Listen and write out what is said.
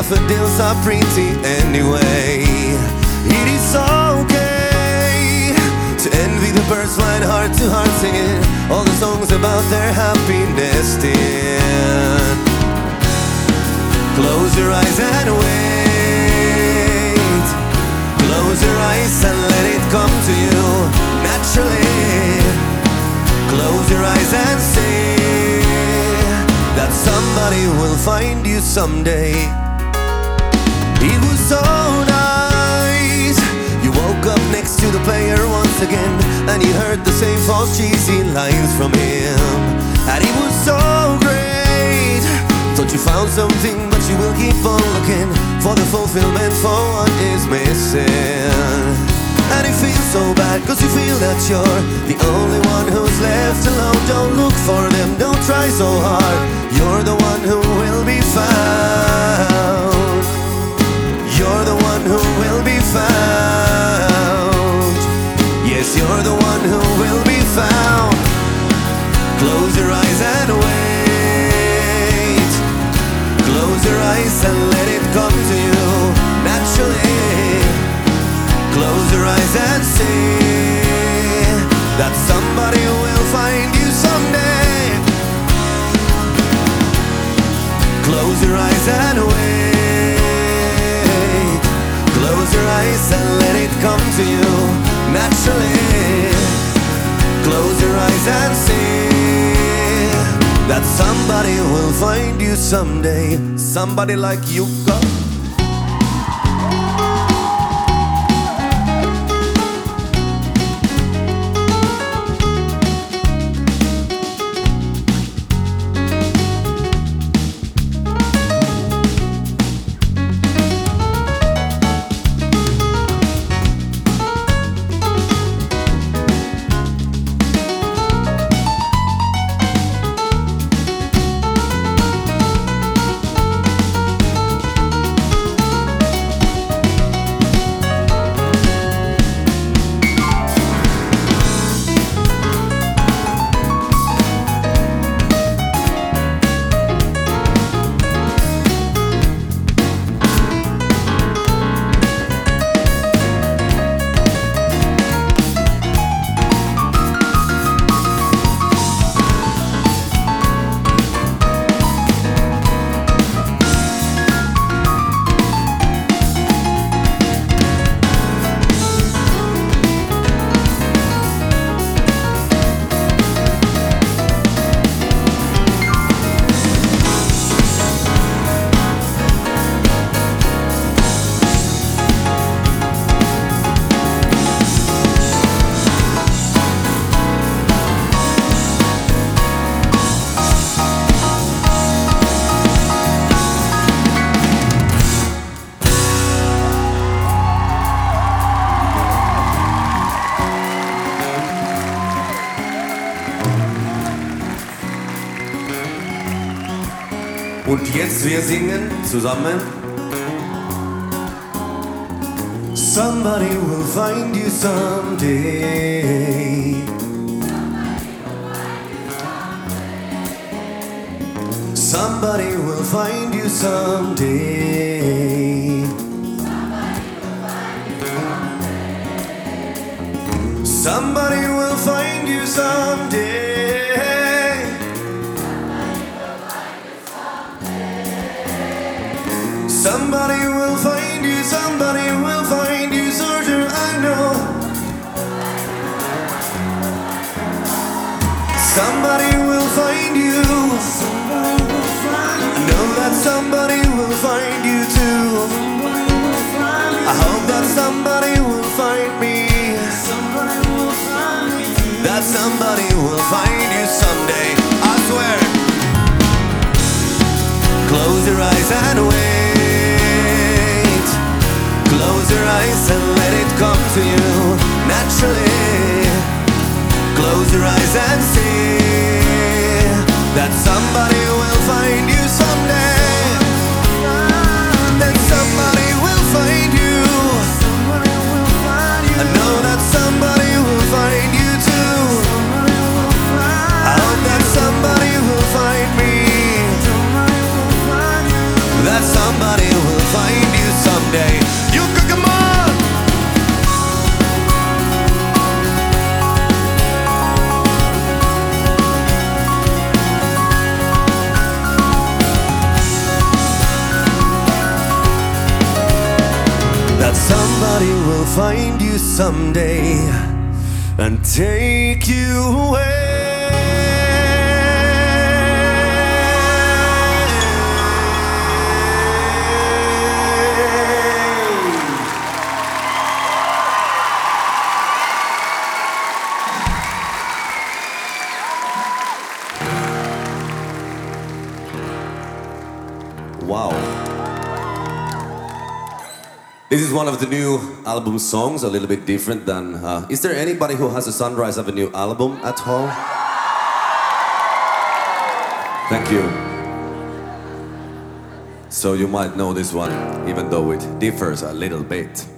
daffodils are pretty anyway. It is okay to envy the birds flying heart to heart, singing all the songs about their happiness. Then close your eyes and wait. Close your eyes and let it come to you naturally. Close your eyes and say that somebody will find you someday. It was so nice. You woke up next to the player once again, and you heard the same false cheesy lines from him. And it was so great. Thought you found something, but you will keep on looking for the fulfillment for what is missing. And it feels so bad, cause you feel that you're the only one who's left alone. Don't look for them, don't try so hard. You're the one who will be found. You're the one who will be found. Yes, you're the one who will be found. Close your eyes and wait. Close your eyes and let it come to you naturally. Close your eyes and see that somebody will find you someday. Close your eyes and wait. Close your eyes and let it come to you naturally. Close your eyes and see that somebody will find you someday. Somebody like you got. Und jetzt wir singen zusammen. Somebody will find you someday. Somebody will find you someday. Somebody will find you someday. Somebody will find you, somebody will find you, soldier, I know. Somebody will find you. I know that somebody will find you too. I hope that somebody will find me. That somebody will find you someday, I swear. Close your eyes and wait. Close your eyes and let it come to you naturally. Close your eyes and see that somebody will find you someday. That somebody will find you. I know that somebody will find you too. I hope that somebody will find me. That somebody will find you someday and take you away. Wow. This is one of the new album songs, a little bit different than... is there anybody who has a Sunrise Avenue album at home? Thank you. So you might know this one, even though it differs a little bit.